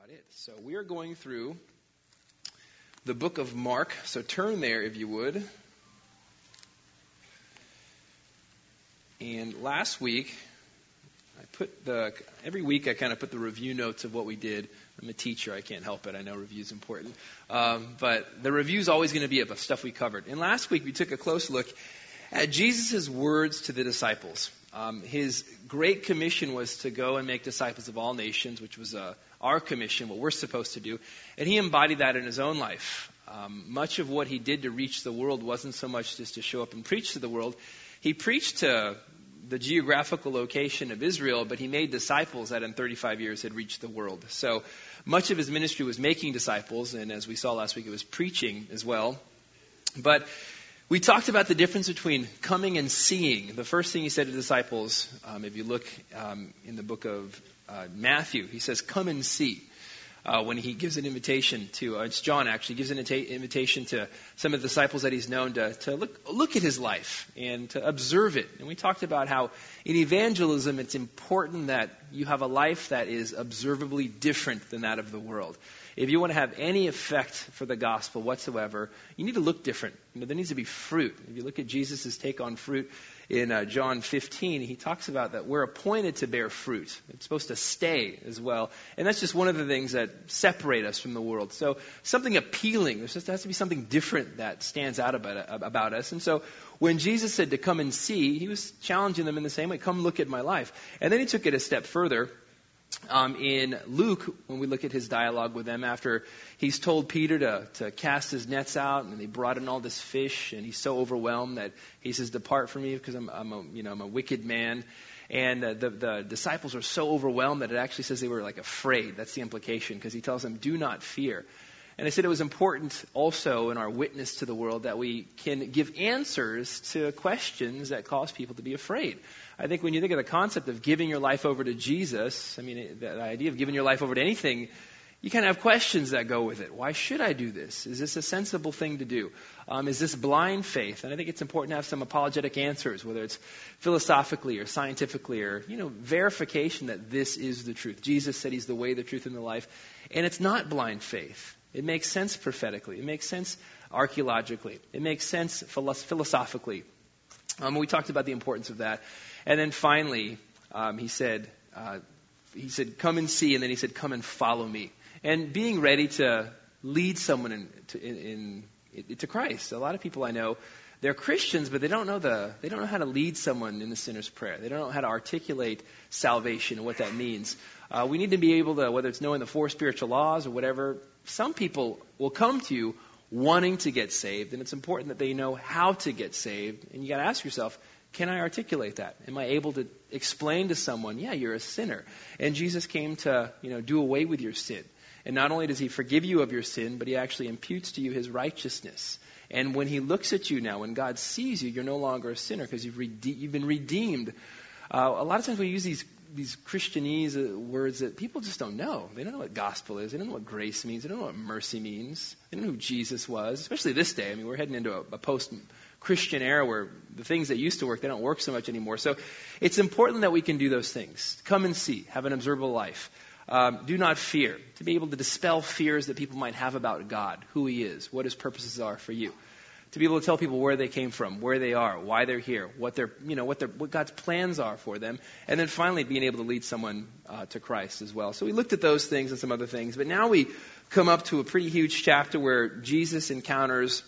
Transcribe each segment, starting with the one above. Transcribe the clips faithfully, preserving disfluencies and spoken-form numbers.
it. So we are going through the book of Mark. So turn there if you would. And last week, I put the, every week I kind of put the review notes of what we did. I'm a teacher, I can't help it. I know review's important. Um, but the review's always going to be about stuff we covered. And last week we took a close look at Jesus' words to the disciples. Um, his great commission was to go and make disciples of all nations, which was uh, our commission, what we're supposed to do. And he embodied that in his own life. Um, much of what he did to reach the world wasn't so much just to show up and preach to the world. He preached to the geographical location of Israel, but he made disciples that in thirty-five years had reached the world. So much of his ministry was making disciples, and as we saw last week, it was preaching as well. But we talked about the difference between coming and seeing. The first thing he said to the disciples, um, if you look um, in the book of uh, Matthew, he says, come and see. Uh, when he gives an invitation to, uh, it's John actually, gives an invita- invitation to some of the disciples that he's known to, to look, look at his life and to observe it. And we talked about how in evangelism it's important that you have a life that is observably different than that of the world. If you want to have any effect for the gospel whatsoever, you need to look different. You know, there needs to be fruit. If you look at Jesus' take on fruit in uh, John fifteen, he talks about that we're appointed to bear fruit. It's supposed to stay as well. And that's just one of the things that separate us from the world. So something appealing. There just has to be something different that stands out about, about us. And so when Jesus said to come and see, he was challenging them in the same way. Come look at my life. And then he took it a step further. Um, in Luke, when we look at his dialogue with them, after he's told Peter to, to cast his nets out, and they brought in all this fish, and he's so overwhelmed that he says, "Depart from me, because I'm, I'm a, you know, I'm a wicked man." And uh, the, the disciples are so overwhelmed that it actually says they were like afraid. That's the implication, because he tells them, "Do not fear." And I said it was important also in our witness to the world that we can give answers to questions that cause people to be afraid. I think when you think of the concept of giving your life over to Jesus, I mean, the idea of giving your life over to anything, you kind of have questions that go with it. Why should I do this? Is this a sensible thing to do? Um, is this blind faith? And I think it's important to have some apologetic answers, whether it's philosophically or scientifically or, you know, verification that this is the truth. Jesus said he's the way, the truth, and the life. And it's not blind faith. It makes sense prophetically. It makes sense archaeologically. It makes sense philosophically. Um, we talked about the importance of that. And then finally, um, he said, uh, he said, come and see, and then he said, come and follow me. And being ready to lead someone in, to, in, in, to Christ. A lot of people I know, they're Christians, but they don't know the they don't know how to lead someone in the sinner's prayer. They don't know how to articulate salvation and what that means. Uh, we need to be able to, whether it's knowing the four spiritual laws or whatever, some people will come to you wanting to get saved, and it's important that they know how to get saved. And you got to ask yourself, can I articulate that? Am I able to explain to someone, yeah, you're a sinner, and Jesus came to, you know, do away with your sin. And not only does he forgive you of your sin, but he actually imputes to you his righteousness. And when he looks at you now, when God sees you, you're no longer a sinner because you've rede- you've been redeemed. Uh, a lot of times we use these these Christianese uh, words that people just don't know. They don't know what gospel is. They don't know what grace means. They don't know what mercy means. They don't know who Jesus was, especially this day. I mean, we're heading into a, a post-Christian era where the things that used to work, they don't work so much anymore. So it's important that we can do those things. Come and see. Have an observable life. Um, do not fear. To be able to dispel fears that people might have about God, who he is, what his purposes are for you. To be able to tell people where they came from, where they are, why they're here, what their, you know, what their, what God's plans are for them, and then finally being able to lead someone uh, to Christ as well. So we looked at those things and some other things, but now we come up to a pretty huge chapter where Jesus encounters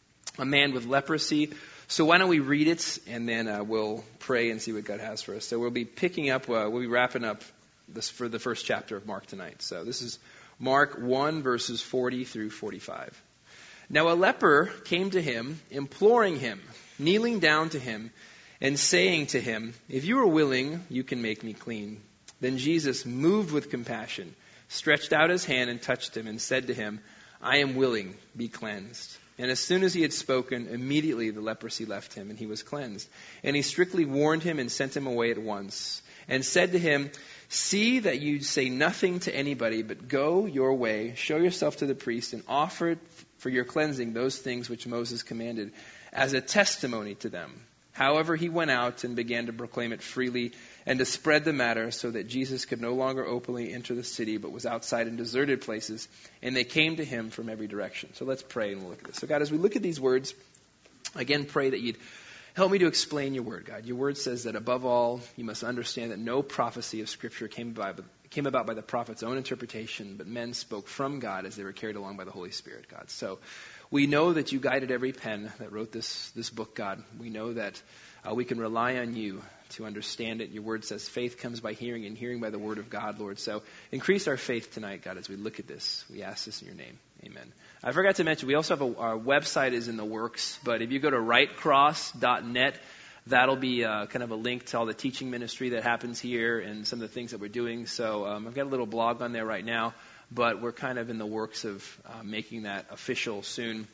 a man with leprosy. So why don't we read it, and then uh, we'll pray and see what God has for us. So we'll be picking up, uh, we'll be wrapping up this for the first chapter of Mark tonight. So this is Mark one, verses forty through forty-five. Now a leper came to him, imploring him, kneeling down to him, and saying to him, "If you are willing, you can make me clean." Then Jesus, moved with compassion, stretched out his hand and touched him, and said to him, "I am willing, be cleansed." And as soon as he had spoken, immediately the leprosy left him, and he was cleansed. And he strictly warned him and sent him away at once, and said to him, "See that you say nothing to anybody, but go your way, show yourself to the priest, and offer for your cleansing those things which Moses commanded, as a testimony to them." However, he went out and began to proclaim it freely and to spread the matter so that Jesus could no longer openly enter the city, but was outside in deserted places. And they came to him from every direction. So let's pray and we'll look at this. So God, as we look at these words, again, pray that you'd help me to explain your word, God. Your word says that above all, you must understand that no prophecy of Scripture came about, came about by the prophet's own interpretation, but men spoke from God as they were carried along by the Holy Spirit, God. So we know that you guided every pen that wrote this, this book, God. We know that uh, we can rely on you to understand it. Your word says faith comes by hearing and hearing by the word of God, Lord. So increase our faith tonight, God, as we look at this. We ask this in your name. Amen. I forgot to mention, we also have a, our website is in the works, but if you go to right cross dot net, that'll be uh, kind of a link to all the teaching ministry that happens here and some of the things that we're doing. So um, I've got a little blog on there right now, but we're kind of in the works of uh, making that official soon.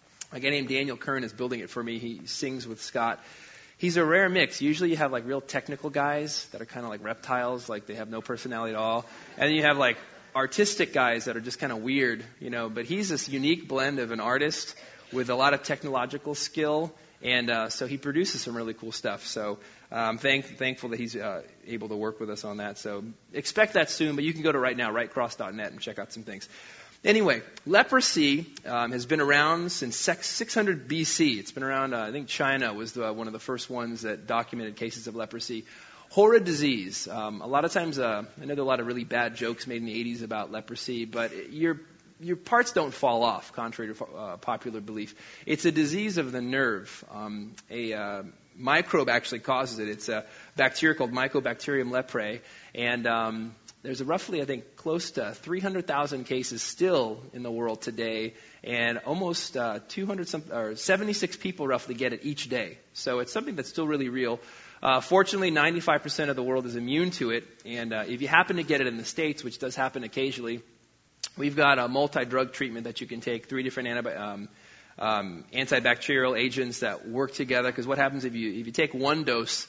A guy named Daniel Kern is building it for me. He sings with Scott. He's a rare mix. Usually you have like real technical guys that are kind of like reptiles, like they have no personality at all. And then you have like artistic guys that are just kind of weird, you know. But he's this unique blend of an artist with a lot of technological skill. And uh, so he produces some really cool stuff. So I'm thank, thankful that he's uh, able to work with us on that. So expect that soon, but you can go to right now, right cross dot net, and check out some things. Anyway, leprosy um, has been around since six hundred B C. It's been around, uh, I think China was the, one of the first ones that documented cases of leprosy. Horrid disease. Um, a lot of times, uh, I know there are a lot of really bad jokes made in the eighties about leprosy, but your your parts don't fall off, contrary to uh, popular belief. It's a disease of the nerve. Um, a uh, microbe actually causes it. It's a bacteria called Mycobacterium leprae, and um, there's a roughly, I think, close to three hundred thousand cases still in the world today, and almost uh, two hundred some, or seventy-six people roughly get it each day. So it's something that's still really real. Uh, fortunately, ninety-five percent of the world is immune to it, and uh, if you happen to get it in the States, which does happen occasionally, we've got a multi-drug treatment that you can take, three different antibi- um, um, antibacterial agents that work together. Because what happens if you if you take one dose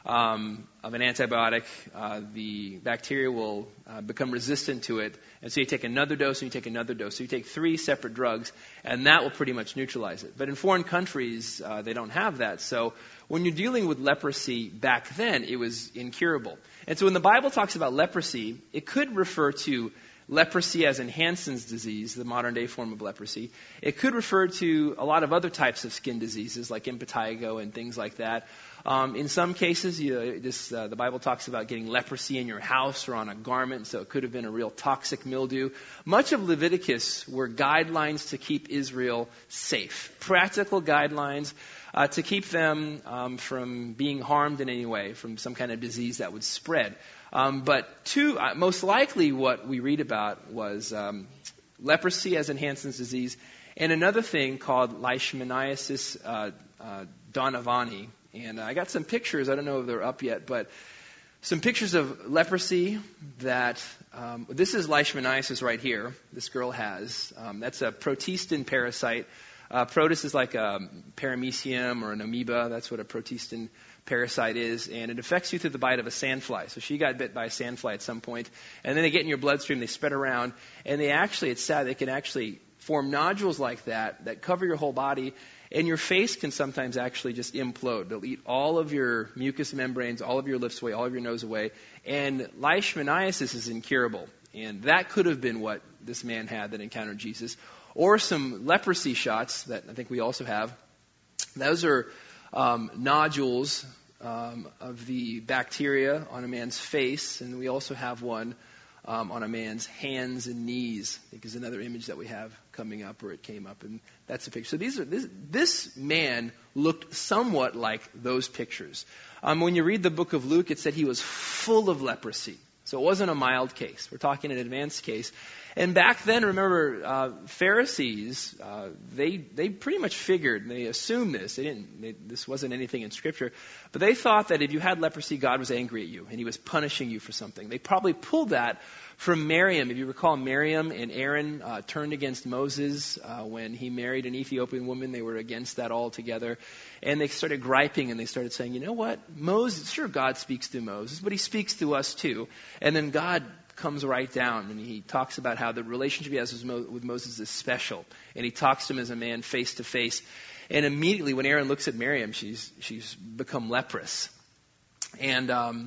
um, of an antibiotic, uh, the bacteria will uh, become resistant to it, and so you take another dose and you take another dose. So you take three separate drugs, and that will pretty much neutralize it. But in foreign countries, uh, they don't have that. So when you're dealing with leprosy back then, it was incurable. And so when the Bible talks about leprosy, it could refer to leprosy as in Hansen's disease, the modern-day form of leprosy. It could refer to a lot of other types of skin diseases like impetigo and things like that. Um, in some cases, you, this, uh, the Bible talks about getting leprosy in your house or on a garment, so it could have been a real toxic mildew. Much of Leviticus were guidelines to keep Israel safe, practical guidelines uh, to keep them um, from being harmed in any way, from some kind of disease that would spread. Um, but two, uh, most likely what we read about was um, leprosy as in Hansen's disease, and another thing called Leishmaniasis uh, uh, donovani. And uh, I got some pictures. I don't know if they're up yet, but some pictures of leprosy that, um, this is Leishmaniasis right here. This girl has. Um, that's a protestin parasite. Uh, protus is like a paramecium or an amoeba. That's what a protestin parasite is, and it affects you through the bite of a sandfly. So she got bit by a sandfly at some point, and then they get in your bloodstream, they spread around, and they actually, it's sad, they can actually form nodules like that that cover your whole body, and your face can sometimes actually just implode. They'll eat all of your mucous membranes, all of your lips away, all of your nose away, and leishmaniasis is incurable, and that could have been what this man had that encountered Jesus. Or some leprosy shots that I think we also have. Those are um, nodules um, of the bacteria on a man's face, and we also have one um, on a man's hands and knees. I think is another image that we have coming up, or it came up, and that's a picture. So these are this, this man looked somewhat like those pictures. Um, when you read the book of Luke, it said he was full of leprosy. So it wasn't a mild case. We're talking an advanced case. And back then, remember, uh, Pharisees, uh, they they pretty much figured, they assumed this. They didn't. They, this wasn't anything in Scripture. But they thought that if you had leprosy, God was angry at you, and he was punishing you for something. They probably pulled that from Miriam. If you recall, Miriam and Aaron uh, turned against Moses uh, when he married an Ethiopian woman. They were against that altogether. And they started griping, and they started saying, you know what? Moses, sure, God speaks through Moses, but he speaks through us too. And then God comes right down, and he talks about how the relationship he has with Moses is special. And he talks to him as a man face to face. And immediately when Aaron looks at Miriam, she's she's become leprous. And um,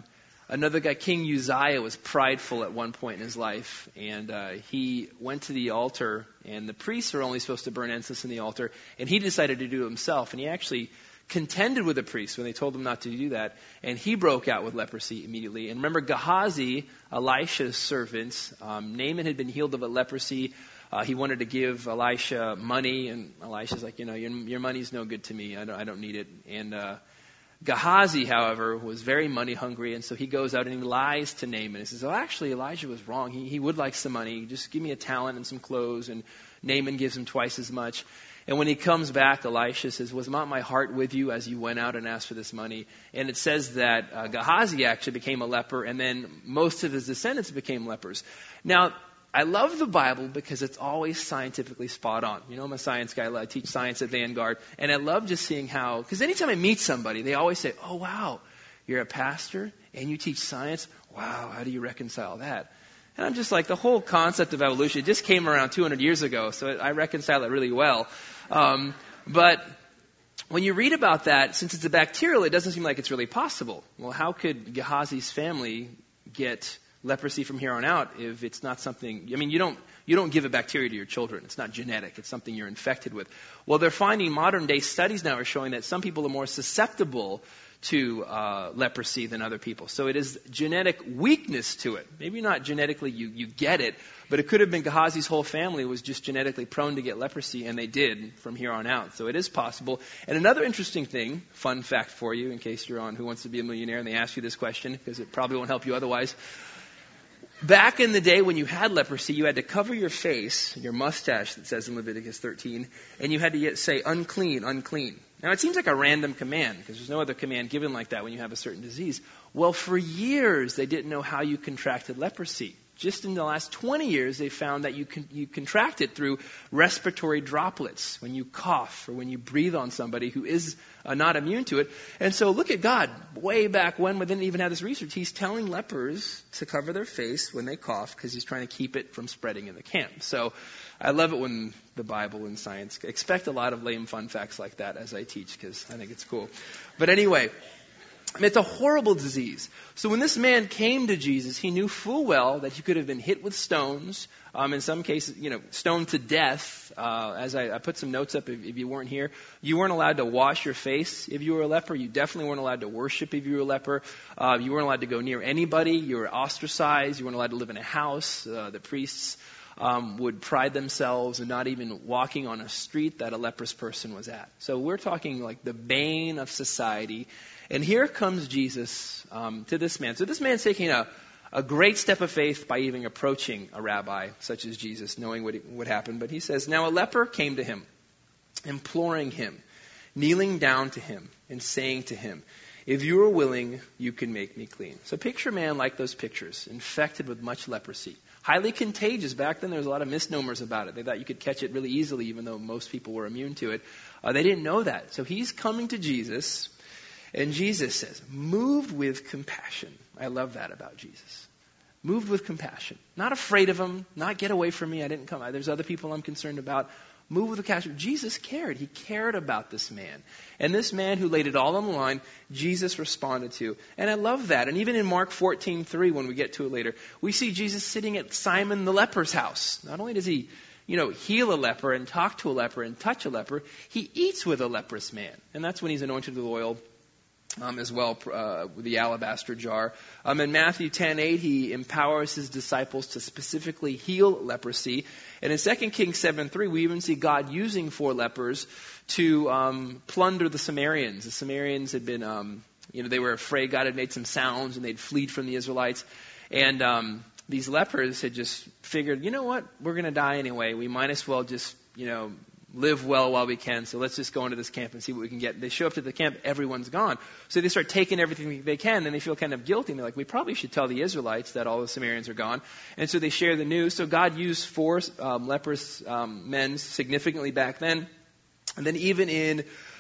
another guy, King Uzziah, was prideful at one point in his life, and uh, he went to the altar, and the priests are only supposed to burn incense in the altar, and he decided to do it himself, and he actually contended with the priests when they told him not to do that, and he broke out with leprosy immediately. And remember, Gehazi, Elisha's servant, um, Naaman had been healed of a leprosy. Uh, he wanted to give Elisha money, and Elisha's like, you know, your, your money's no good to me. I don't, I don't need it. And uh, Gehazi, however, was very money hungry, and so he goes out and he lies to Naaman. He says, oh, actually, Elijah was wrong. He, he would like some money. Just give me a talent and some clothes. And Naaman gives him twice as much. And when he comes back, Elisha says, was not my heart with you as you went out and asked for this money? And it says that uh, Gehazi actually became a leper, and then most of his descendants became lepers. Now, I love the Bible because it's always scientifically spot on. You know, I'm a science guy. I teach science at Vanguard. And I love just seeing how, because anytime I meet somebody, they always say, oh, wow, you're a pastor and you teach science? Wow, how do you reconcile that? And I'm just like, the whole concept of evolution just came around two hundred years ago, so I reconcile it really well. Um, but when you read about that, since it's a bacterial, it doesn't seem like it's really possible. Well, how could Gehazi's family get leprosy from here on out if it's not something, I mean, you don't you don't give a bacteria to your children. It's not genetic. It's something you're infected with. Well, they're finding modern day studies now are showing that some people are more susceptible to uh, leprosy than other people. So it is genetic weakness to it. Maybe not genetically you, you get it, but it could have been Gehazi's whole family was just genetically prone to get leprosy, and they did from here on out. So it is possible. And another interesting thing, fun fact for you, in case you're on Who Wants to Be a Millionaire and they ask you this question, because it probably won't help you otherwise. Back in the day when you had leprosy, you had to cover your face, your mustache that says in Leviticus thirteen, and you had to yet say unclean, unclean. Now it seems like a random command because there's no other command given like that when you have a certain disease. Well, for years they didn't know how you contracted leprosy. Just in the last twenty years, they found that you can, you contract it through respiratory droplets when you cough or when you breathe on somebody who is uh, not immune to it. And so look at God. Way back when we didn't even have this research, he's telling lepers to cover their face when they cough because he's trying to keep it from spreading in the camp. So I love it when the Bible and science expect a lot of lame fun facts like that as I teach because I think it's cool. But anyway, I mean, it's a horrible disease. So when this man came to Jesus, he knew full well that he could have been hit with stones, um, in some cases, you know, stoned to death. Uh, as I, I put some notes up if, if you weren't here. You weren't allowed to wash your face if you were a leper. You definitely weren't allowed to worship if you were a leper. Uh, you weren't allowed to go near anybody. You were ostracized. You weren't allowed to live in a house. Uh, the priests um, would pride themselves in not even walking on a street that a leprous person was at. So we're talking like the bane of society. And here comes Jesus um, to this man. So this man's taking a, a great step of faith by even approaching a rabbi such as Jesus, knowing what would happen. But he says, now a leper came to him, imploring him, kneeling down to him, and saying to him, if you are willing, you can make me clean. So picture a man like those pictures, infected with much leprosy. Highly contagious. Back then there was a lot of misnomers about it. They thought you could catch it really easily, even though most people were immune to it. Uh, they didn't know that. So he's coming to Jesus. And Jesus says, moved with compassion. I love that about Jesus. Moved with compassion. Not afraid of him. Not get away from me. I didn't come. There's other people I'm concerned about. Moved with compassion. Jesus cared. He cared about this man. And this man who laid it all on the line, Jesus responded to. And I love that. And even in Mark fourteen three, when we get to it later, we see Jesus sitting at Simon the leper's house. Not only does he, you know, heal a leper and talk to a leper and touch a leper, he eats with a leprous man. And that's when he's anointed with oil. Um, as well, uh, with the alabaster jar. Um, in Matthew ten eight, he empowers his disciples to specifically heal leprosy. And in Second Kings seven three, we even see God using four lepers to um, plunder the Samaritans. The Samaritans had been, um, you know, they were afraid. God had made some sounds, and they'd fled from the Israelites. And um, these lepers had just figured, you know what, we're going to die anyway. We might as well just, you know, live well while we can, so let's just go into this camp and see what we can get. They show up to the camp, everyone's gone. So they start taking everything they can, and they feel kind of guilty. And they're like, we probably should tell the Israelites that all the Samaritans are gone. And so they share the news. So God used four um, leprous um, men significantly back then. And then even in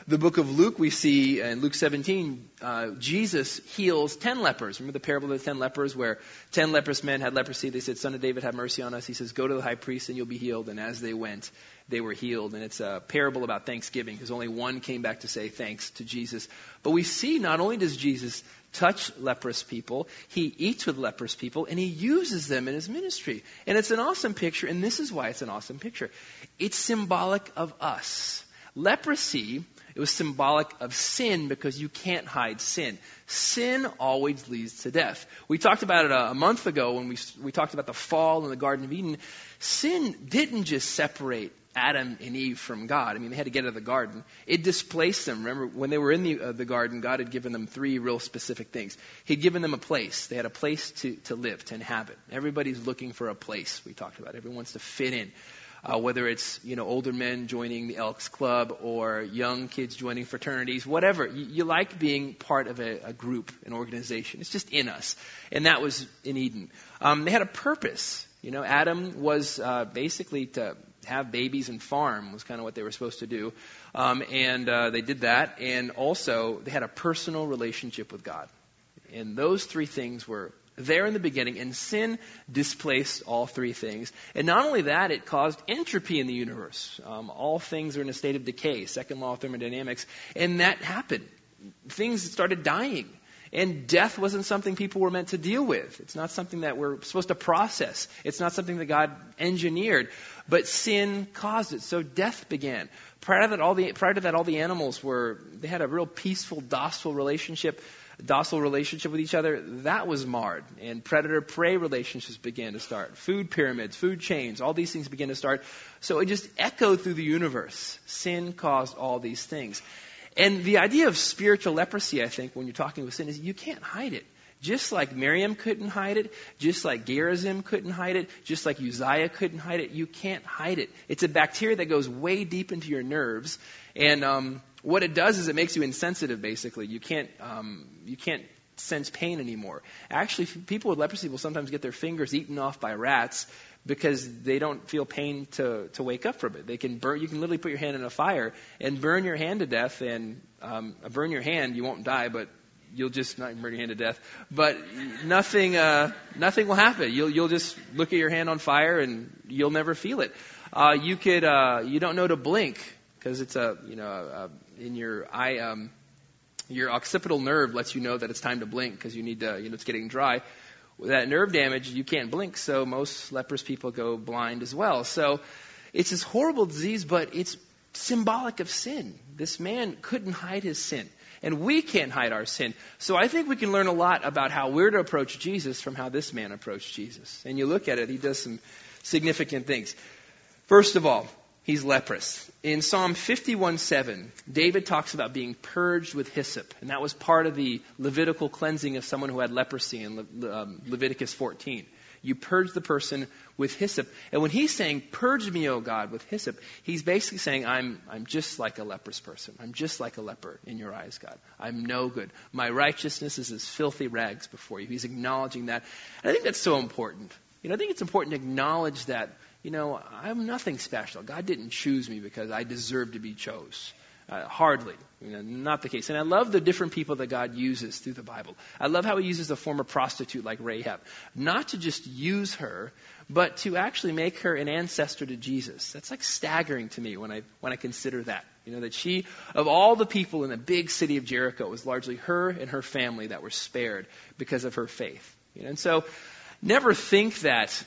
the book of Luke, we see in Luke seventeen, uh, Jesus heals ten lepers. Remember the parable of the ten lepers where ten leprous men had leprosy. They said, Son of David, have mercy on us. He says, go to the high priest and you'll be healed. And as they went, they were healed. And it's a parable about Thanksgiving because only one came back to say thanks to Jesus. But we see not only does Jesus touch leprous people, he eats with leprous people, and he uses them in his ministry. And it's an awesome picture, and this is why it's an awesome picture. It's symbolic of us. Leprosy, it was symbolic of sin because you can't hide sin. Sin always leads to death. We talked about it a, a month ago when we we talked about the fall in the Garden of Eden. Sin didn't just separate Adam and Eve from God. I mean, they had to get out of the garden. It displaced them. Remember, when they were in the, uh, the garden, God had given them three real specific things. He'd given them a place. They had a place to, to live, to inhabit. Everybody's looking for a place, we talked about. Everyone wants to fit in. Uh, whether it's, you know, older men joining the Elks Club or young kids joining fraternities, whatever. You, you like being part of a, a group, an organization. It's just in us. And that was in Eden. Um, they had a purpose. You know, Adam was uh, basically to have babies and farm was kind of what they were supposed to do. Um, and uh, they did that. And also, they had a personal relationship with God. And those three things were there in the beginning, and sin displaced all three things. And not only that, it caused entropy in the universe. Um, all things are in a state of decay, second law of thermodynamics, and that happened. Things started dying, and death wasn't something people were meant to deal with. It's not something that we're supposed to process. It's not something that God engineered, but sin caused it, so death began. Prior to that, all the prior to that, all the animals were they had a real peaceful, docile relationship. docile relationship with each other, that was marred. And predator-prey relationships began to start. Food pyramids, food chains, all these things began to start. So it just echoed through the universe. Sin caused all these things. And the idea of spiritual leprosy, I think, when you're talking with sin, is you can't hide it. Just like Miriam couldn't hide it, just like Gerizim couldn't hide it, just like Uzziah couldn't hide it, you can't hide it. It's a bacteria that goes way deep into your nerves, and um, what it does is it makes you insensitive. Basically, you can't um, you can't sense pain anymore. Actually, people with leprosy will sometimes get their fingers eaten off by rats because they don't feel pain to to wake up from it. They can burn. You can literally put your hand in a fire and burn your hand to death, and um, burn your hand. You won't die, but you'll just not burn your hand to death, but nothing, uh, nothing will happen. You'll, you'll just look at your hand on fire and you'll never feel it. Uh, you could, uh, you don't know to blink because it's a, you know, uh, in your eye, um, your occipital nerve lets you know that it's time to blink because you need to, you know, it's getting dry. With that nerve damage, you can't blink, so most leprous people go blind as well. So it's this horrible disease, but it's symbolic of sin. This man couldn't hide his sin. And we can't hide our sin. So I think we can learn a lot about how we're to approach Jesus from how this man approached Jesus. And you look at it, he does some significant things. First of all, he's leprous. In Psalm fifty-one seven, David talks about being purged with hyssop. And that was part of the Levitical cleansing of someone who had leprosy in Le- um, Leviticus fourteen. You purge the person with hyssop. And when he's saying, purge me, O God, with hyssop, he's basically saying, I'm I'm just like a leprous person. I'm just like a leper in your eyes, God. I'm no good. My righteousness is as filthy rags before you. He's acknowledging that. And I think that's so important. You know, I think it's important to acknowledge that, you know, I'm nothing special. God didn't choose me because I deserve to be chose. Uh, hardly. You know, not the case. And I love the different people that God uses through the Bible. I love how he uses a former prostitute like Rahab. Not to just use her, but to actually make her an ancestor to Jesus. That's like staggering to me when I when I consider that. You know, that she, of all the people in the big city of Jericho, it was largely her and her family that were spared because of her faith. You know, and so never think that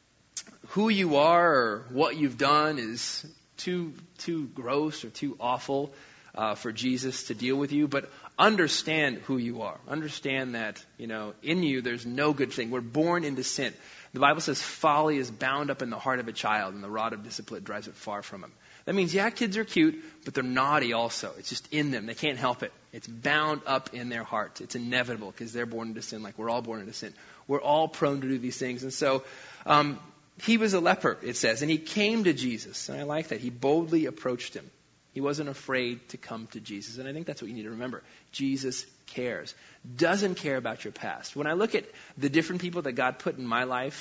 who you are or what you've done is too too gross or too awful uh, for Jesus to deal with you, but understand who you are. Understand that, you know, in you there's no good thing. We're born into sin. The Bible says folly is bound up in the heart of a child, and the rod of discipline drives it far from him. That means, yeah, kids are cute, but they're naughty also. It's just in them. They can't help it. It's bound up in their heart. It's inevitable because they're born into sin like we're all born into sin. We're all prone to do these things. And so um, he was a leper, it says, and he came to Jesus. And I like that. He boldly approached him. He wasn't afraid to come to Jesus. And I think that's what you need to remember. Jesus cares. Doesn't care about your past. When I look at the different people that God put in my life,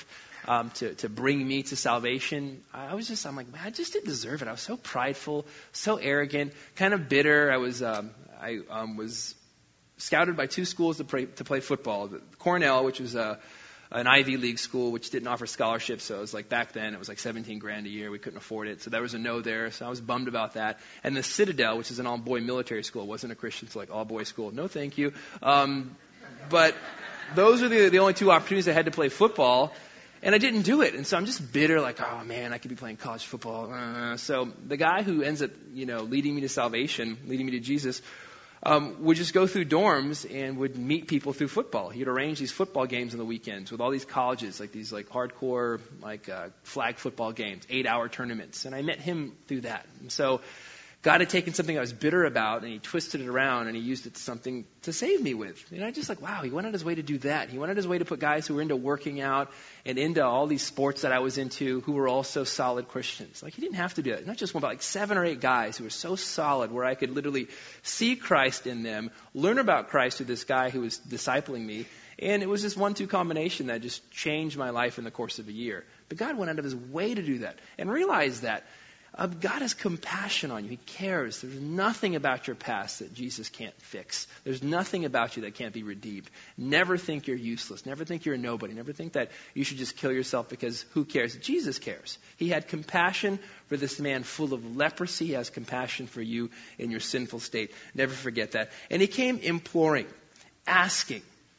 um, to, to bring me to salvation, I was just, I'm like, man, I just didn't deserve it. I was so prideful, so arrogant, kind of bitter. I was, um, I um, was scouted by two schools to play, to play football. Cornell, which was a, an Ivy League school, which didn't offer scholarships. So it was like back then, it was like seventeen grand a year. We couldn't afford it. So there was a no there. So I was bummed about that. And the Citadel, which is an all-boy military school, wasn't a Christian, so like all-boy school. No, thank you. Um, but those are the, the only two opportunities I had to play football. And I didn't do it. And so I'm just bitter, like, oh man, I could be playing college football. Uh, so the guy who ends up, you know, leading me to salvation, leading me to Jesus, Um, would just go through dorms and would meet people through football. He'd arrange these football games on the weekends with all these colleges, like these like hardcore like uh, flag football games, eight-hour tournaments. And I met him through that. And so God had taken something I was bitter about, and he twisted it around, and he used it to something to save me with. And I just like, wow, he went out his way to do that. He went out his way to put guys who were into working out and into all these sports that I was into who were also solid Christians. Like, he didn't have to do it. Not just one, but like seven or eight guys who were so solid where I could literally see Christ in them, learn about Christ through this guy who was discipling me. And it was this one-two combination that just changed my life in the course of a year. But God went out of his way to do that and realized that Uh, God has compassion on you. He cares. There's nothing about your past that Jesus can't fix. There's nothing about you that can't be redeemed. Never think you're useless. Never think you're a nobody. Never think that you should just kill yourself because who cares? Jesus cares. He had compassion for this man full of leprosy. He has compassion for you in your sinful state. Never forget that. And he came imploring, asking.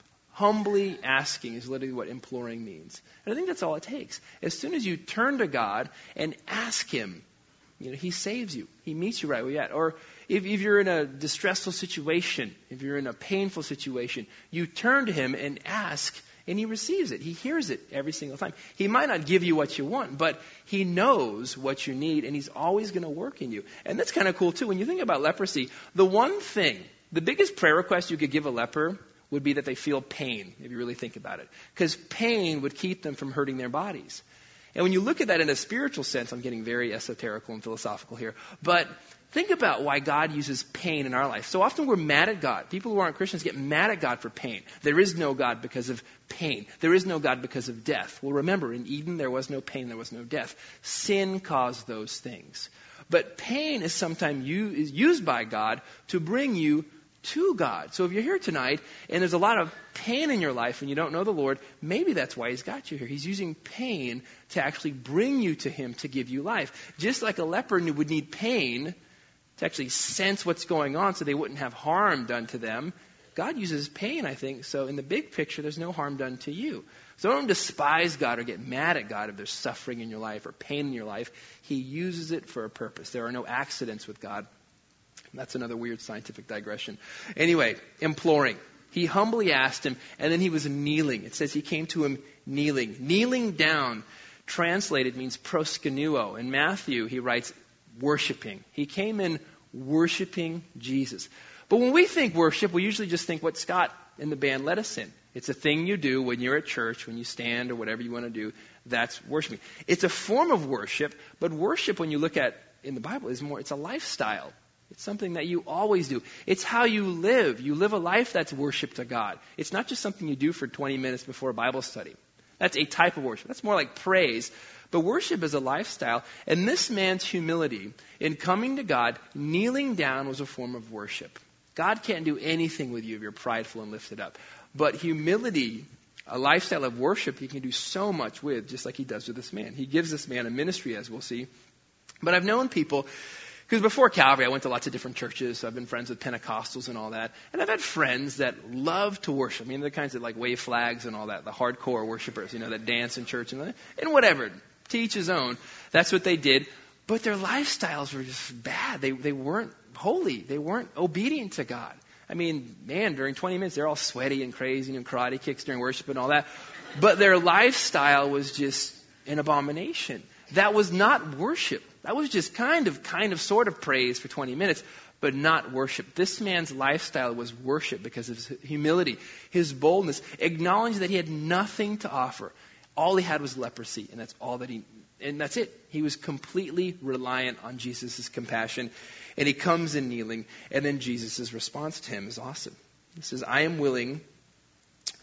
Humbly asking is literally what imploring means. And I think that's all it takes. As soon as you turn to God and ask him, you know, he saves you. He meets you right where you're at. Or if, if you're in a distressful situation, if you're in a painful situation, you turn to him and ask, and he receives it. He hears it every single time. He might not give you what you want, but he knows what you need, and he's always going to work in you. And that's kind of cool, too. When you think about leprosy, the one thing, the biggest prayer request you could give a leper would be that they feel pain, if you really think about it. Because pain would keep them from hurting their bodies. And when you look at that in a spiritual sense, I'm getting very esoterical and philosophical here, but think about why God uses pain in our life. So often we're mad at God. People who aren't Christians get mad at God for pain. There is no God because of pain. There is no God because of death. Well, remember, in Eden, there was no pain, there was no death. Sin caused those things. But pain is sometimes used by God to bring you to God. So if you're here tonight and there's a lot of pain in your life and you don't know the Lord, maybe that's why he's got you here. He's using pain to actually bring you to him to give you life. Just like a leper would need pain to actually sense what's going on so they wouldn't have harm done to them, God uses pain, I think, so in the big picture, there's no harm done to you. So don't despise God or get mad at God if there's suffering in your life or pain in your life. He uses it for a purpose. There are no accidents with God. That's another weird scientific digression. Anyway, imploring. He humbly asked him, and then he was kneeling. It says he came to him kneeling. Kneeling down, translated, means proskunuo. In Matthew, he writes worshiping. He came in worshiping Jesus. But when we think worship, we usually just think what Scott and the band led us in. It's a thing you do when you're at church, when you stand or whatever you want to do. That's worshiping. It's a form of worship, but worship, when you look at in the Bible, is more, it's a lifestyle. It's something that you always do. It's how you live. You live a life that's worship to God. It's not just something you do for twenty minutes before a Bible study. That's a type of worship. That's more like praise. But worship is a lifestyle. And this man's humility in coming to God, kneeling down, was a form of worship. God can't do anything with you if you're prideful and lifted up. But humility, a lifestyle of worship, he can do so much with, just like he does with this man. He gives this man a ministry, as we'll see. But I've known people, because before Calvary, I went to lots of different churches. So I've been friends with Pentecostals and all that. And I've had friends that love to worship. I mean, the kinds that like wave flags and all that, the hardcore worshipers, you know, that dance in church and, and whatever. To each his own. That's what they did. But their lifestyles were just bad. They they weren't holy. They weren't obedient to God. I mean, man, during twenty minutes, they're all sweaty and crazy and karate kicks during worship and all that. But their lifestyle was just an abomination. That was not worship. That was just kind of, kind of, sort of praise for twenty minutes, but not worship. This man's lifestyle was worship because of his humility, his boldness, acknowledging that he had nothing to offer. All he had was leprosy, and that's all that he, and that's it. He was completely reliant on Jesus' compassion, and he comes in kneeling, and then Jesus' response to him is awesome. He says, I am willing,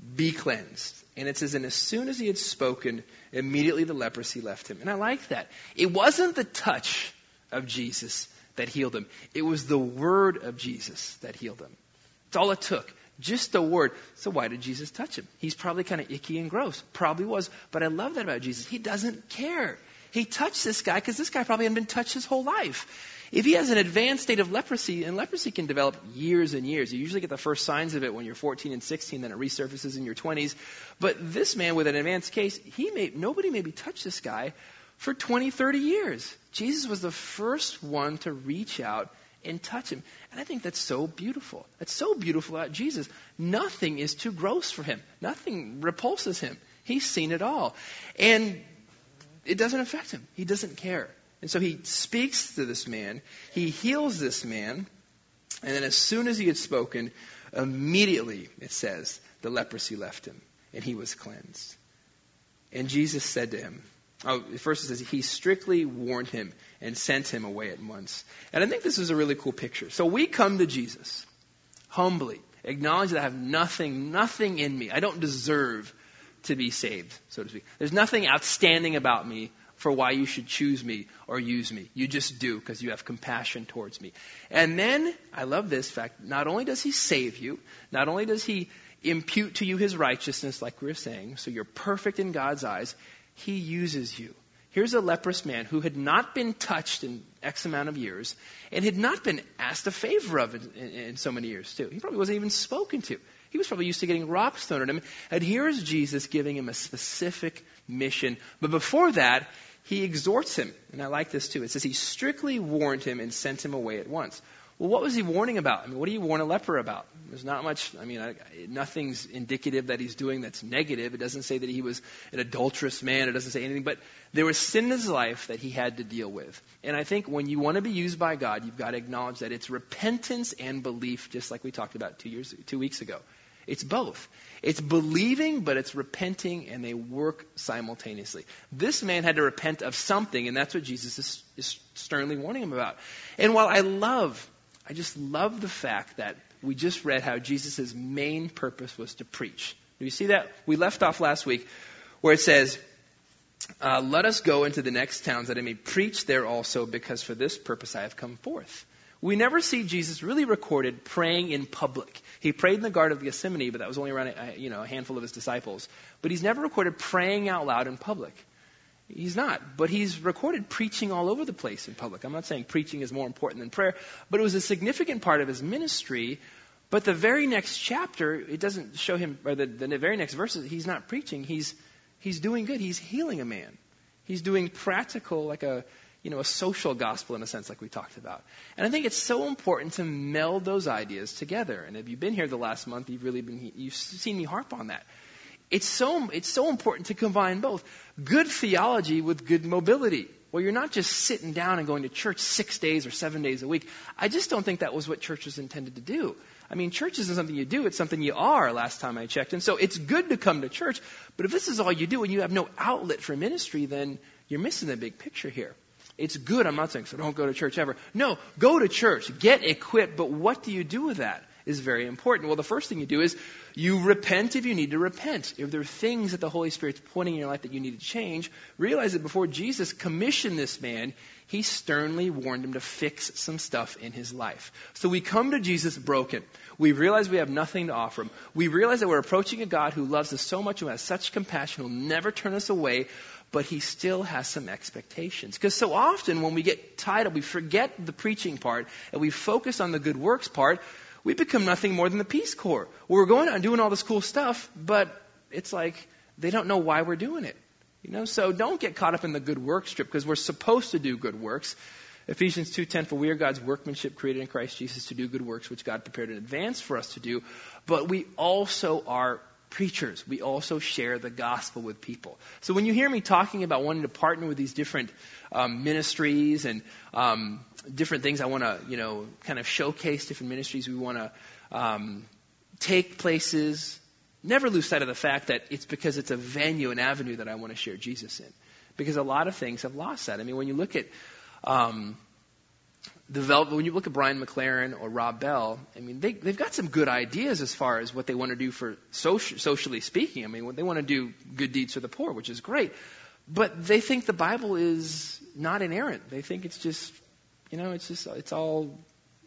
be cleansed. And it says, and as soon as he had spoken, immediately the leprosy left him. And I like that. It wasn't the touch of Jesus that healed him. It was the word of Jesus that healed him. It's all it took. Just a word. So why did Jesus touch him? He's probably kind of icky and gross. Probably was. But I love that about Jesus. He doesn't care. He touched this guy because this guy probably hadn't been touched his whole life. If he has an advanced state of leprosy, and leprosy can develop years and years. You usually get the first signs of it when you're fourteen and sixteen, then it resurfaces in your twenties. But this man with an advanced case, he may, nobody maybe touched this guy for twenty, thirty years. Jesus was the first one to reach out and touch him. And I think that's so beautiful. That's so beautiful about Jesus. Nothing is too gross for him. Nothing repulses him. He's seen it all. And it doesn't affect him. He doesn't care. And so he speaks to this man. He heals this man. And then as soon as he had spoken, immediately, it says, the leprosy left him. And he was cleansed. And Jesus said to him, oh, first it says, he strictly warned him and sent him away at once. And I think this is a really cool picture. So we come to Jesus humbly, acknowledge that I have nothing, nothing in me. I don't deserve to be saved, so to speak. There's nothing outstanding about me for why you should choose me or use me. You just do because you have compassion towards me. And then, I love this fact, not only does he save you, not only does he impute to you his righteousness, like we were saying, so you're perfect in God's eyes, he uses you. Here's a leprous man who had not been touched in X amount of years and had not been asked a favor of in, in, in so many years too. He probably wasn't even spoken to. He was probably used to getting rocks thrown at him. And here's Jesus giving him a specific mission. But before that, he exhorts him. And I like this too. It says he strictly warned him and sent him away at once. Well, what was he warning about? I mean, what do you warn a leper about? There's not much, I mean, I, nothing's indicative that he's doing that's negative. It doesn't say that he was an adulterous man. It doesn't say anything. But there was sin in his life that he had to deal with. And I think when you want to be used by God, you've got to acknowledge that it's repentance and belief, just like we talked about two years, two weeks ago. It's both. It's believing, but it's repenting, and they work simultaneously. This man had to repent of something, and that's what Jesus is, is sternly warning him about. And while I love, I just love the fact that we just read how Jesus' main purpose was to preach. Do you see that? We left off last week where it says, uh, let us go into the next towns that I may preach there also, because for this purpose I have come forth. We never see Jesus really recorded praying in public. He prayed in the Garden of Gethsemane, but that was only around a, you know, a handful of his disciples. But he's never recorded praying out loud in public. He's not. But he's recorded preaching all over the place in public. I'm not saying preaching is more important than prayer, but it was a significant part of his ministry. But the very next chapter, it doesn't show him, or the, the very next verses, he's not preaching. He's he's doing good. He's healing a man. He's doing practical, like a you know, a social gospel in a sense, like we talked about. And I think it's so important to meld those ideas together. And if you've been here the last month, you've really been, you've seen me harp on that. It's so, it's so important to combine both good theology with good mobility. Well, you're not just sitting down and going to church six days or seven days a week. I just don't think that was what church was intended to do. I mean, church isn't something you do, it's something you are, last time I checked. And so it's good to come to church, but if this is all you do and you have no outlet for ministry, then you're missing the big picture here. It's good. I'm not saying, so don't go to church ever. No, go to church. Get equipped. But what do you do with that is very important. Well, the first thing you do is you repent if you need to repent. If there are things that the Holy Spirit's pointing in your life that you need to change, realize that before Jesus commissioned this man, he sternly warned him to fix some stuff in his life. So we come to Jesus broken. We realize we have nothing to offer him. We realize that we're approaching a God who loves us so much, who has such compassion, who will never turn us away, but he still has some expectations. Because so often when we get tied up, we forget the preaching part and we focus on the good works part, we become nothing more than the Peace Corps. We're going out and doing all this cool stuff, but it's like they don't know why we're doing it. You know, so don't get caught up in the good works strip, because we're supposed to do good works. Ephesians two ten, for we are God's workmanship created in Christ Jesus to do good works, which God prepared in advance for us to do. But we also are preachers. We also share the gospel with people. So when you hear me talking about wanting to partner with these different um, ministries and um, different things, I want to, you know, kind of showcase different ministries. We want to um, take places. Never lose sight of the fact that it's because it's a venue, an avenue that I want to share Jesus in. Because a lot of things have lost that. I mean, when you look at um, develop, when you look at Brian McLaren or Rob Bell, I mean, they, they've got some good ideas as far as what they want to do for social, socially speaking. I mean, they want to do good deeds for the poor, which is great. But they think the Bible is not inerrant. They think it's just, you know, it's just, it's all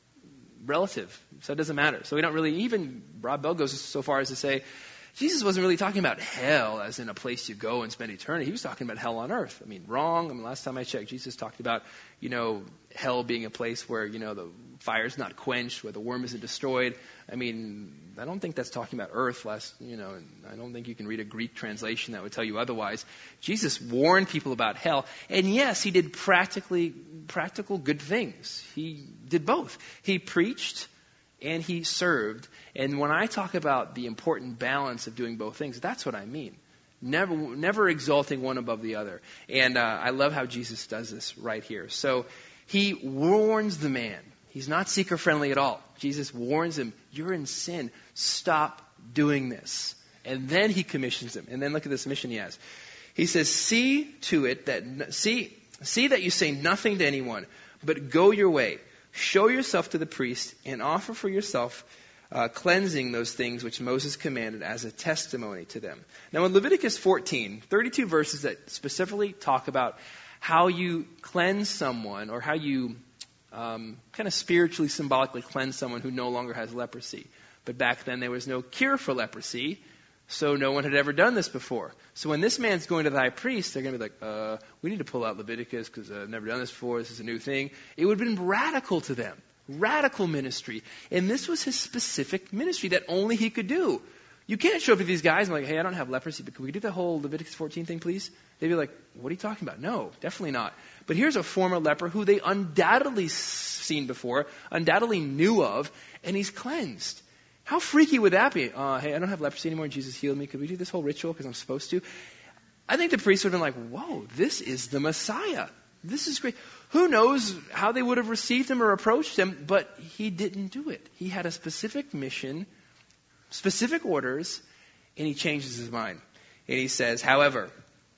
relative. So it doesn't matter. So we don't really, even Rob Bell goes so far as to say, Jesus wasn't really talking about hell as in a place you go and spend eternity. He was talking about hell on earth. I mean, wrong. I mean, last time I checked, Jesus talked about, you know, hell being a place where, you know, the fire's not quenched, where the worm isn't destroyed. I mean, I don't think that's talking about earth. Last, you know, I don't think you can read a Greek translation that would tell you otherwise. Jesus warned people about hell. And yes, he did practically, practical good things. He did both. He preached and he served. And when I talk about the important balance of doing both things, that's what I mean. Never, never exalting one above the other. And uh, I love how Jesus does this right here. So he warns the man. He's not seeker-friendly at all. Jesus warns him, you're in sin. Stop doing this. And then he commissions him. And then look at this mission he has. He says, see to it that, see, see that you say nothing to anyone, but go your way. Show yourself to the priest and offer for yourself uh, cleansing those things which Moses commanded as a testimony to them. Now in Leviticus fourteen, thirty-two verses that specifically talk about how you cleanse someone or how you um, kind of spiritually, symbolically cleanse someone who no longer has leprosy. But back then there was no cure for leprosy, so no one had ever done this before. So when this man's going to the high priest, they're going to be like, uh, we need to pull out Leviticus because I've never done this before. This is a new thing. It would have been radical to them. Radical ministry. And this was his specific ministry that only he could do. You can't show up to these guys and be like, hey, I don't have leprosy, but can we do the whole Leviticus fourteen thing, please? They'd be like, what are you talking about? No, definitely not. But here's a former leper who they undoubtedly seen before, undoubtedly knew of, and he's cleansed. How freaky would that be? Uh, hey, I don't have leprosy anymore and Jesus healed me. Could we do this whole ritual because I'm supposed to? I think the priest would have been like, whoa, this is the Messiah. This is great. Who knows how they would have received him or approached him, but he didn't do it. He had a specific mission, specific orders, and he changes his mind. And he says, however,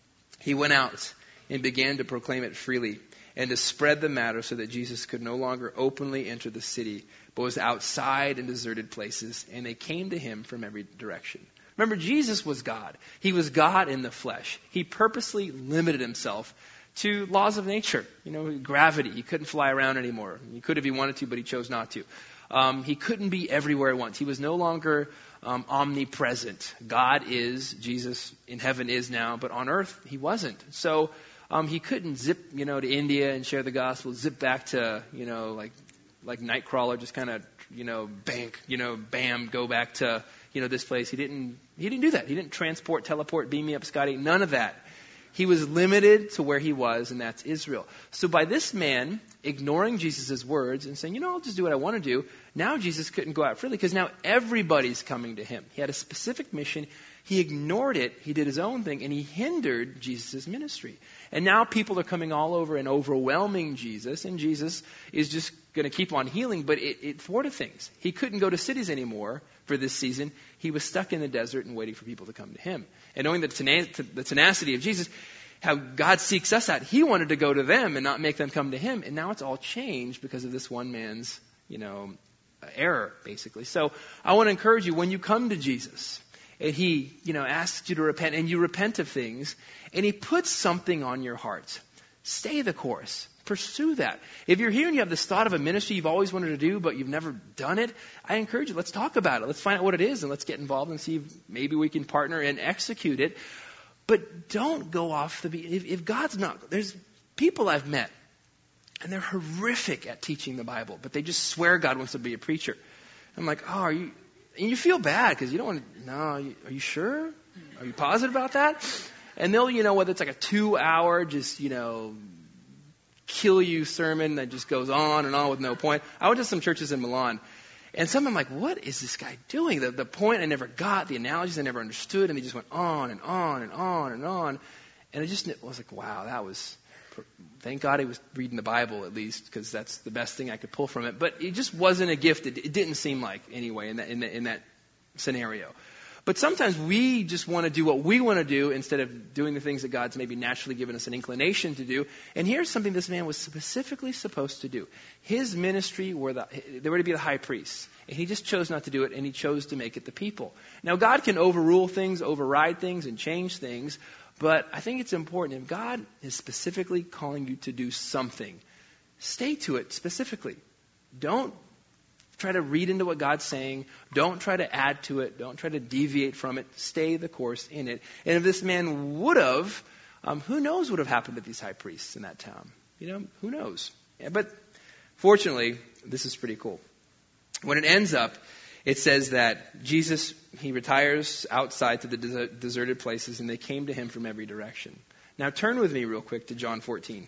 he went out and began to proclaim it freely and to spread the matter so that Jesus could no longer openly enter the city, but was outside in deserted places, and they came to him from every direction. Remember, Jesus was God. He was God in the flesh. He purposely limited himself to laws of nature. You know, gravity. He couldn't fly around anymore. He could if he wanted to, but he chose not to. Um, he couldn't be everywhere at once. He was no longer um, omnipresent. God is, Jesus in heaven is now, but on earth he wasn't. So um, he couldn't zip, you know, to India and share the gospel, zip back to, you know, like like Nightcrawler, just kind of, you know, bank, you know, bam, go back to, you know, this place. He didn't. He didn't do that. He didn't transport, teleport, beam me up, Scotty. None of that. He was limited to where he was, and that's Israel. So by this man ignoring Jesus' words and saying, you know, I'll just do what I want to do, now Jesus couldn't go out freely because now everybody's coming to him. He had a specific mission. He ignored it. He did his own thing, and he hindered Jesus' ministry. And now people are coming all over and overwhelming Jesus, and Jesus is just going to keep on healing, but it, it thwarted things. He couldn't go to cities anymore for this season. He was stuck in the desert and waiting for people to come to him. And knowing the, tena- the tenacity of Jesus, how God seeks us out, he wanted to go to them and not make them come to him. And now it's all changed because of this one man's, you know, error, basically. So I want to encourage you, when you come to Jesus, and he, you know, asks you to repent, and you repent of things, and he puts something on your heart, stay the course. Pursue that. If you're here and you have this thought of a ministry you've always wanted to do, but you've never done it, I encourage you, let's talk about it. Let's find out what it is, and let's get involved and see if maybe we can partner and execute it. But don't go off the beat. If, if God's not, there's people I've met, and they're horrific at teaching the Bible, but they just swear God wants to be a preacher. I'm like, oh, are you, and you feel bad because you don't want to, no, are you, are you sure? Are you positive about that? And they'll, you know, whether it's like a two hour, just, you know, kill you sermon that just goes on and on with no point. I went to some churches in Milan, and some I'm like, what is this guy doing? The, the point I never got, the analogies I never understood, and they just went on and on and on and on. And I just I was like, wow, that was, thank God he was reading the Bible at least, because that's the best thing I could pull from it. But it just wasn't a gift. It, it didn't seem like, anyway, in that, in, the, in that scenario. But sometimes we just want to do what we want to do instead of doing the things that God's maybe naturally given us an inclination to do. And here's something this man was specifically supposed to do. His ministry were the, they were to be the high priests. And he just chose not to do it, and he chose to make it the people. Now, God can overrule things, override things, and change things. But I think it's important. If God is specifically calling you to do something, stay to it specifically. Don't try to read into what God's saying. Don't try to add to it. Don't try to deviate from it. Stay the course in it. And if this man would have, um, who knows what would have happened to these high priests in that town? You know, who knows? Yeah, but fortunately, this is pretty cool. When it ends up, it says that Jesus, he retires outside to the des- deserted places, and they came to him from every direction. Now turn with me real quick to John fourteen.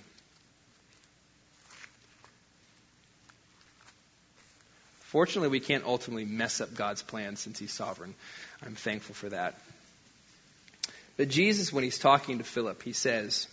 Fortunately, we can't ultimately mess up God's plan since he's sovereign. I'm thankful for that. But Jesus, when he's talking to Philip, he says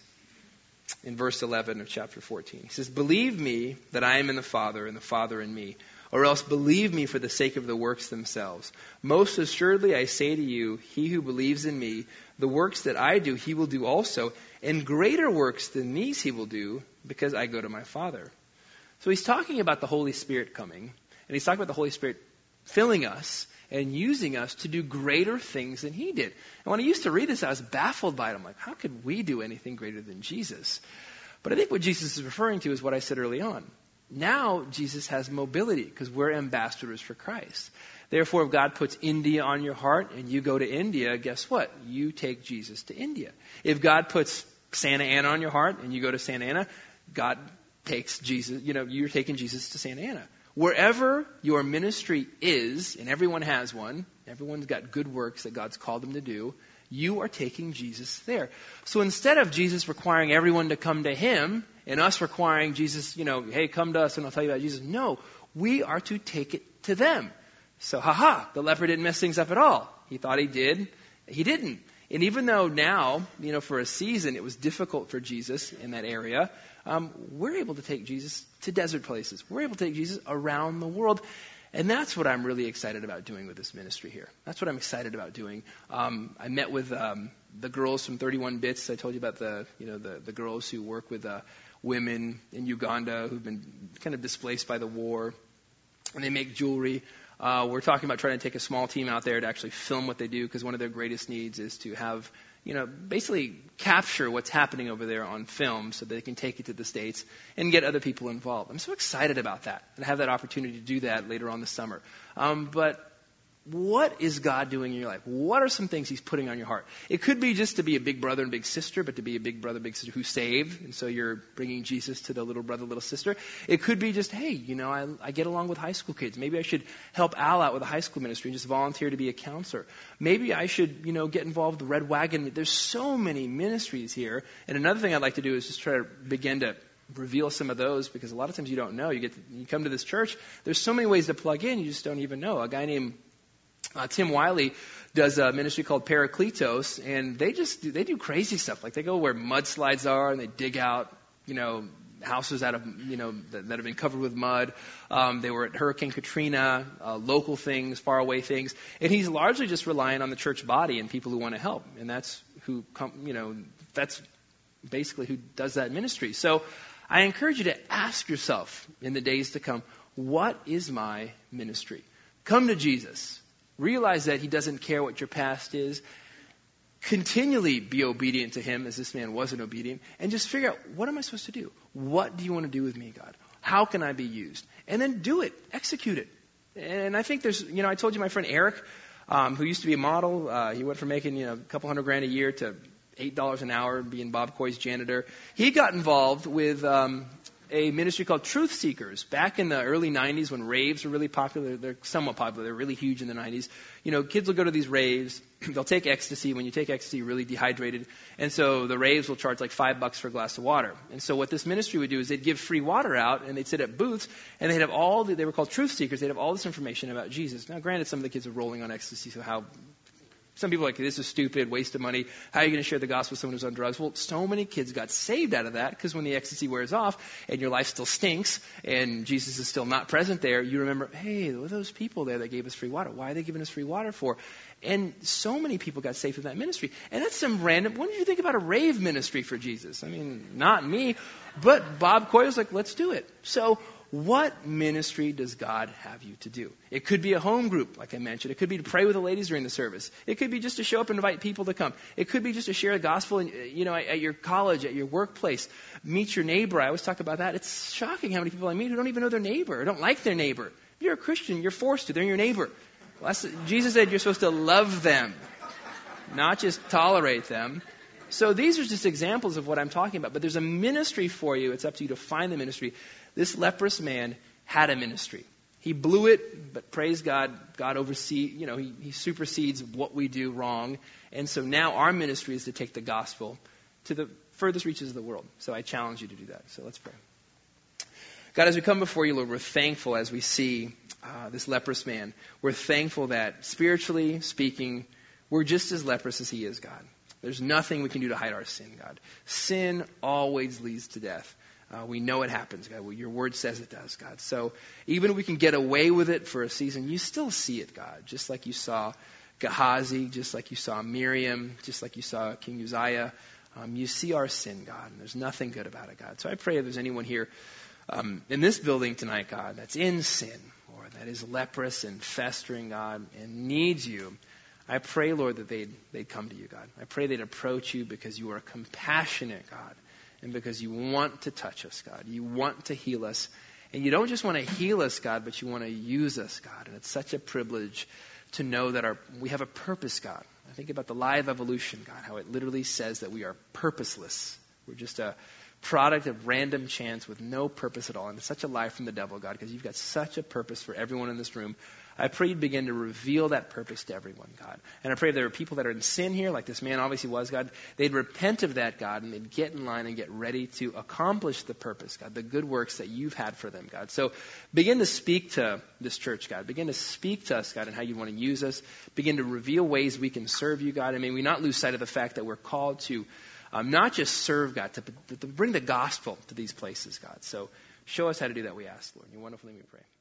in verse eleven of chapter fourteen, he says, "Believe me that I am in the Father and the Father in me, or else believe me for the sake of the works themselves. Most assuredly I say to you, he who believes in me, the works that I do he will do also, and greater works than these he will do, because I go to my Father." So he's talking about the Holy Spirit coming. And he's talking about the Holy Spirit filling us and using us to do greater things than he did. And when I used to read this, I was baffled by it. I'm like, how could we do anything greater than Jesus? But I think what Jesus is referring to is what I said early on. Now Jesus has mobility because we're ambassadors for Christ. Therefore, if God puts India on your heart and you go to India, guess what? You take Jesus to India. If God puts Santa Ana on your heart and you go to Santa Ana, God takes Jesus, you know, you're taking Jesus to Santa Ana. Wherever your ministry is, and everyone has one, everyone's got good works that God's called them to do, you are taking Jesus there. So instead of Jesus requiring everyone to come to him, and us requiring Jesus, you know, hey, come to us and I'll tell you about Jesus, no, we are to take it to them. So, haha, the leper didn't mess things up at all. He thought he did. He didn't. And even though now, you know, for a season it was difficult for Jesus in that area, um, we're able to take Jesus to desert places. We're able to take Jesus around the world. And that's what I'm really excited about doing with this ministry here. That's what I'm excited about doing. Um, I met with um, the girls from thirty-one bits. I told you about the, you know, the, the girls who work with uh, women in Uganda who've been kind of displaced by the war. And they make jewelry. Uh, we're talking about trying to take a small team out there to actually film what they do, because one of their greatest needs is to have, you know, basically capture what's happening over there on film so that they can take it to the States and get other people involved. I'm so excited about that, and have that opportunity to do that later on this summer. Um, but what is God doing in your life? What are some things he's putting on your heart? It could be just to be a big brother and big sister, but to be a big brother, big sister who's saved, and so you're bringing Jesus to the little brother, little sister. It could be just, hey, you know, I, I get along with high school kids. Maybe I should help Al out with the high school ministry and just volunteer to be a counselor. Maybe I should, you know, get involved with the Red Wagon. There's so many ministries here. And another thing I'd like to do is just try to begin to reveal some of those, because a lot of times you don't know. You get to, you come to this church, there's so many ways to plug in, you just don't even know. A guy named Uh, Tim Wiley does a ministry called Parakletos, and they just do, they do crazy stuff. Like they go where mudslides are and they dig out, you know, houses out of, you know, that, that have been covered with mud. Um, they were at Hurricane Katrina, uh, local things, faraway things, and he's largely just relying on the church body and people who want to help, and that's who come, you know, that's basically who does that ministry. So I encourage you to ask yourself in the days to come, what is my ministry? Come to Jesus. Realize that he doesn't care what your past is. Continually be obedient to him, as this man wasn't obedient. And just figure out, what am I supposed to do? What do you want to do with me, God? How can I be used? And then do it. Execute it. And I think there's, you know, I told you my friend Eric, um, who used to be a model. Uh, he went from making, you know, a couple hundred grand a year to eight dollars an hour being Bob Coy's janitor. He got involved with um, a ministry called Truth Seekers back in the early nineties when raves were really popular. They're somewhat popular. They're really huge in the nineties. You know, kids will go to these raves. They'll take ecstasy. When you take ecstasy, you're really dehydrated. And so the raves will charge like five bucks for a glass of water. And so what this ministry would do is they'd give free water out, and they'd sit at booths, and they'd have all, the, they were called Truth Seekers. They'd have all this information about Jesus. Now, granted, some of the kids are rolling on ecstasy, so how Some people are like, this is stupid, waste of money. How are you going to share the gospel with someone who's on drugs? Well, so many kids got saved out of that because when the ecstasy wears off and your life still stinks and Jesus is still not present there, you remember, hey, there were those people there that gave us free water. Why are they giving us free water for? And so many people got saved from that ministry. And that's some random, when did you think about a rave ministry for Jesus? I mean, not me, but Bob Coy was like, let's do it. So what ministry does God have you to do? It could be a home group, like I mentioned. It could be to pray with the ladies during the service. It could be just to show up and invite people to come. It could be just to share the gospel, in, you know, at, at your college, at your workplace. Meet your neighbor. I always talk about that. It's shocking how many people I meet who don't even know their neighbor or don't like their neighbor. If you're a Christian, you're forced to. They're your neighbor. Well, that's, Jesus said you're supposed to love them, not just tolerate them. So these are just examples of what I'm talking about. But there's a ministry for you. It's up to you to find the ministry. This leprous man had a ministry. He blew it, but praise God, God oversee, you know, he, he supersedes what we do wrong. And so now our ministry is to take the gospel to the furthest reaches of the world. So I challenge you to do that. So let's pray. God, as we come before you, Lord, we're thankful as we see uh, this leprous man. We're thankful that spiritually speaking, we're just as leprous as he is, God. There's nothing we can do to hide our sin, God. Sin always leads to death. Uh, we know it happens, God. Well, your word says it does, God. So even if we can get away with it for a season, you still see it, God. Just like you saw Gehazi, just like you saw Miriam, just like you saw King Uzziah. Um, you see our sin, God, and there's nothing good about it, God. So I pray if there's anyone here um, in this building tonight, God, that's in sin or that is leprous and festering, God, and needs you, I pray, Lord, that they'd, they'd come to you, God. I pray they'd approach you because you are a compassionate God. And because you want to touch us, God. You want to heal us. And you don't just want to heal us, God, but you want to use us, God. And it's such a privilege to know that our we have a purpose, God. I think about the live evolution, God, how it literally says that we are purposeless. We're just a product of random chance with no purpose at all. And it's such a lie from the devil, God, because you've got such a purpose for everyone in this room. I pray you'd begin to reveal that purpose to everyone, God. And I pray if there are people that are in sin here, like this man obviously was, God, they'd repent of that, God, and they'd get in line and get ready to accomplish the purpose, God, the good works that you've had for them, God. So begin to speak to this church, God. Begin to speak to us, God, and how you want to use us. Begin to reveal ways we can serve you, God. And may we not lose sight of the fact that we're called to um, not just serve, God, to, to bring the gospel to these places, God. So show us how to do that, we ask, Lord. In your wonderful name we pray.